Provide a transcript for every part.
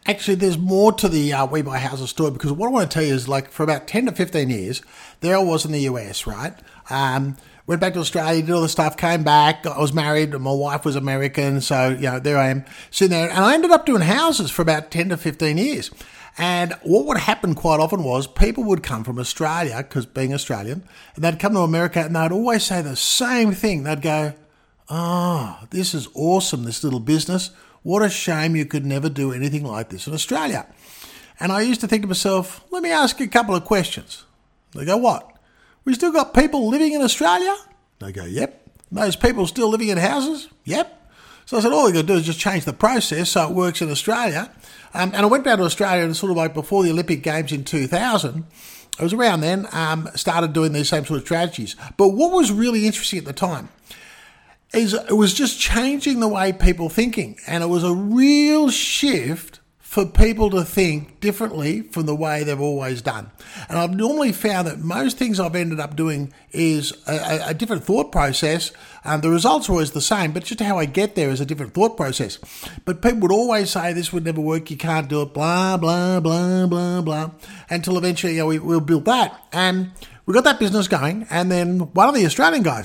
Actually, there's more to the We Buy Houses story, because what I want to tell you is, like, for about 10 to 15 years, there I was in the US, right? Went back to Australia, did all the stuff, came back, I was married, my wife was American, so, there I am sitting there. And I ended up doing houses for about 10 to 15 years. And what would happen quite often was people would come from Australia, because being Australian, and they'd come to America and they'd always say the same thing. They'd go, "Oh, this is awesome, this little business. What a shame you could never do anything like this in Australia." And I used to think to myself, let me ask you a couple of questions. They go, "What? We still got people living in Australia?" They go, "Yep." "Those people still living in houses?" "Yep." So I said, all you got to do is just change the process so it works in Australia. And I went down to Australia, and sort of like before the Olympic Games in 2000, it was around then, started doing these same sort of strategies. But what was really interesting at the time is it was just changing the way people thinking. And it was a real shift for people to think differently from the way they've always done. And I've normally found that most things I've ended up doing is a different thought process. The results are always the same, but just how I get there is a different thought process. But people would always say this would never work, you can't do it, blah, blah, blah, blah, blah, until eventually we'll build that. And we got that business going, and then one of the Australian guys,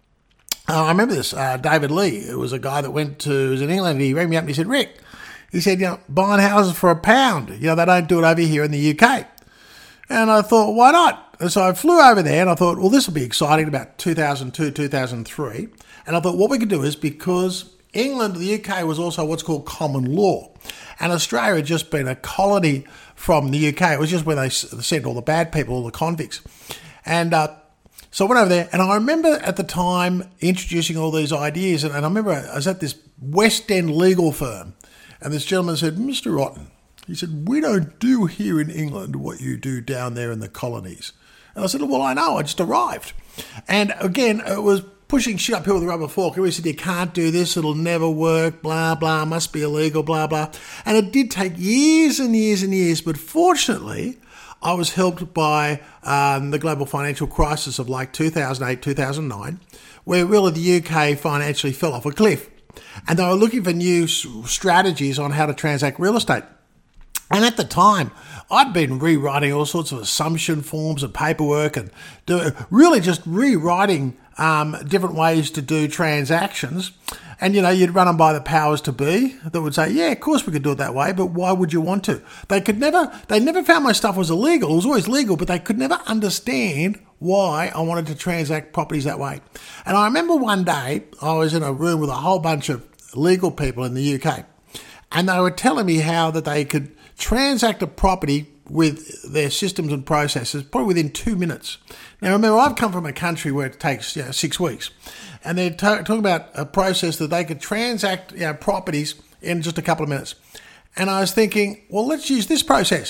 I remember this, David Lee, who was a guy that was in England, and he rang me up and he said, "Rick," he said, "buying houses for £1, they don't do it over here in the UK." And I thought, why not? And so I flew over there and I thought, well, this will be exciting, about 2002, 2003. And I thought what we could do is, because England, the UK was also what's called common law, and Australia had just been a colony from the UK. It was just where they sent all the bad people, all the convicts. And so I went over there, and I remember at the time introducing all these ideas. And I remember I was at this West End legal firm, and this gentleman said, "Mr. Otten," he said, "we don't do here in England what you do down there in the colonies." And I said, "Well, I know, I just arrived." And again, it was pushing shit uphill with a rubber fork. Everybody said, "You can't do this, it'll never work, blah, blah, must be illegal, blah, blah." And it did take years and years and years, but fortunately, I was helped by the global financial crisis of like 2008, 2009, where really the UK financially fell off a cliff. And they were looking for new strategies on how to transact real estate. And at the time, I'd been rewriting all sorts of assumption forms and paperwork, and really just rewriting different ways to do transactions. And, you'd run them by the powers to be that would say, yeah, of course we could do it that way, but why would you want to? They never found my stuff was illegal. It was always legal, but they could never understand why I wanted to transact properties that way. And I remember one day I was in a room with a whole bunch of legal people in the UK, and they were telling me how that they could transact a property with their systems and processes probably within 2 minutes. Now, remember, I've come from a country where it takes 6 weeks, and they're talking about a process that they could transact properties in just a couple of minutes. And I was thinking, well, let's use this process.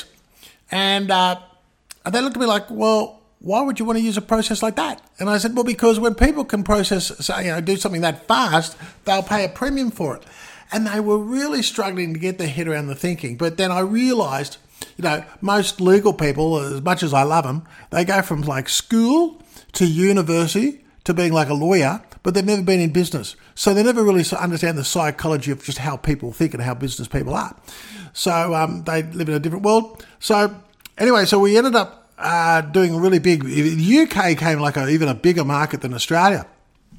And they looked at me like, well, why would you want to use a process like that? And I said, well, because when people can do something that fast, they'll pay a premium for it. And they were really struggling to get their head around the thinking. But then I realised, most legal people, as much as I love them, they go from like school to university to being like a lawyer, but they've never been in business. So they never really understand the psychology of just how people think and how business people are. So they live in a different world. So anyway, so we ended up doing really big. The UK came like even a bigger market than Australia.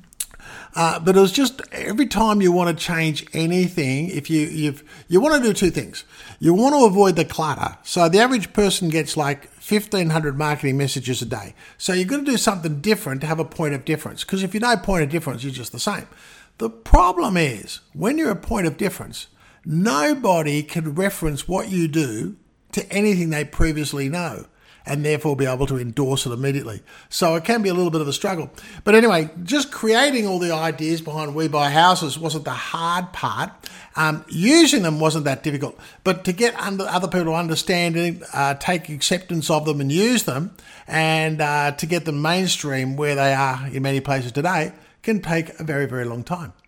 But it was just every time you want to change anything, if you want to do two things. You want to avoid the clutter. So the average person gets like 1,500 marketing messages a day. So you've got to do something different to have a point of difference. Because if you know point of difference, you're just the same. The problem is, when you're a point of difference, nobody can reference what you do to anything they previously know, and therefore be able to endorse it immediately. So it can be a little bit of a struggle. But anyway, just creating all the ideas behind We Buy Houses wasn't the hard part. Using them wasn't that difficult. But to get other people to understand it, take acceptance of them and use them, and to get them mainstream where they are in many places today, can take a very, very long time.